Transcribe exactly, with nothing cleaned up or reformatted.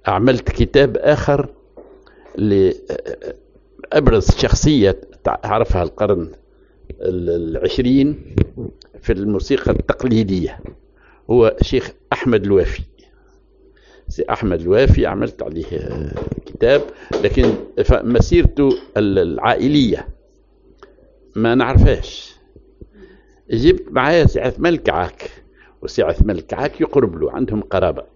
عملت كتاب آخر لأبرز شخصية عرفها القرن العشرين في الموسيقى التقليدية، هو شيخ أحمد الوافي. سي أحمد الوافي عملت عليه كتاب، لكن مسيرته العائلية ما نعرفهاش. جبت معايا سي عثمان الكعاك، وسي عثمان الكعاك يقرب له، عندهم قرابة.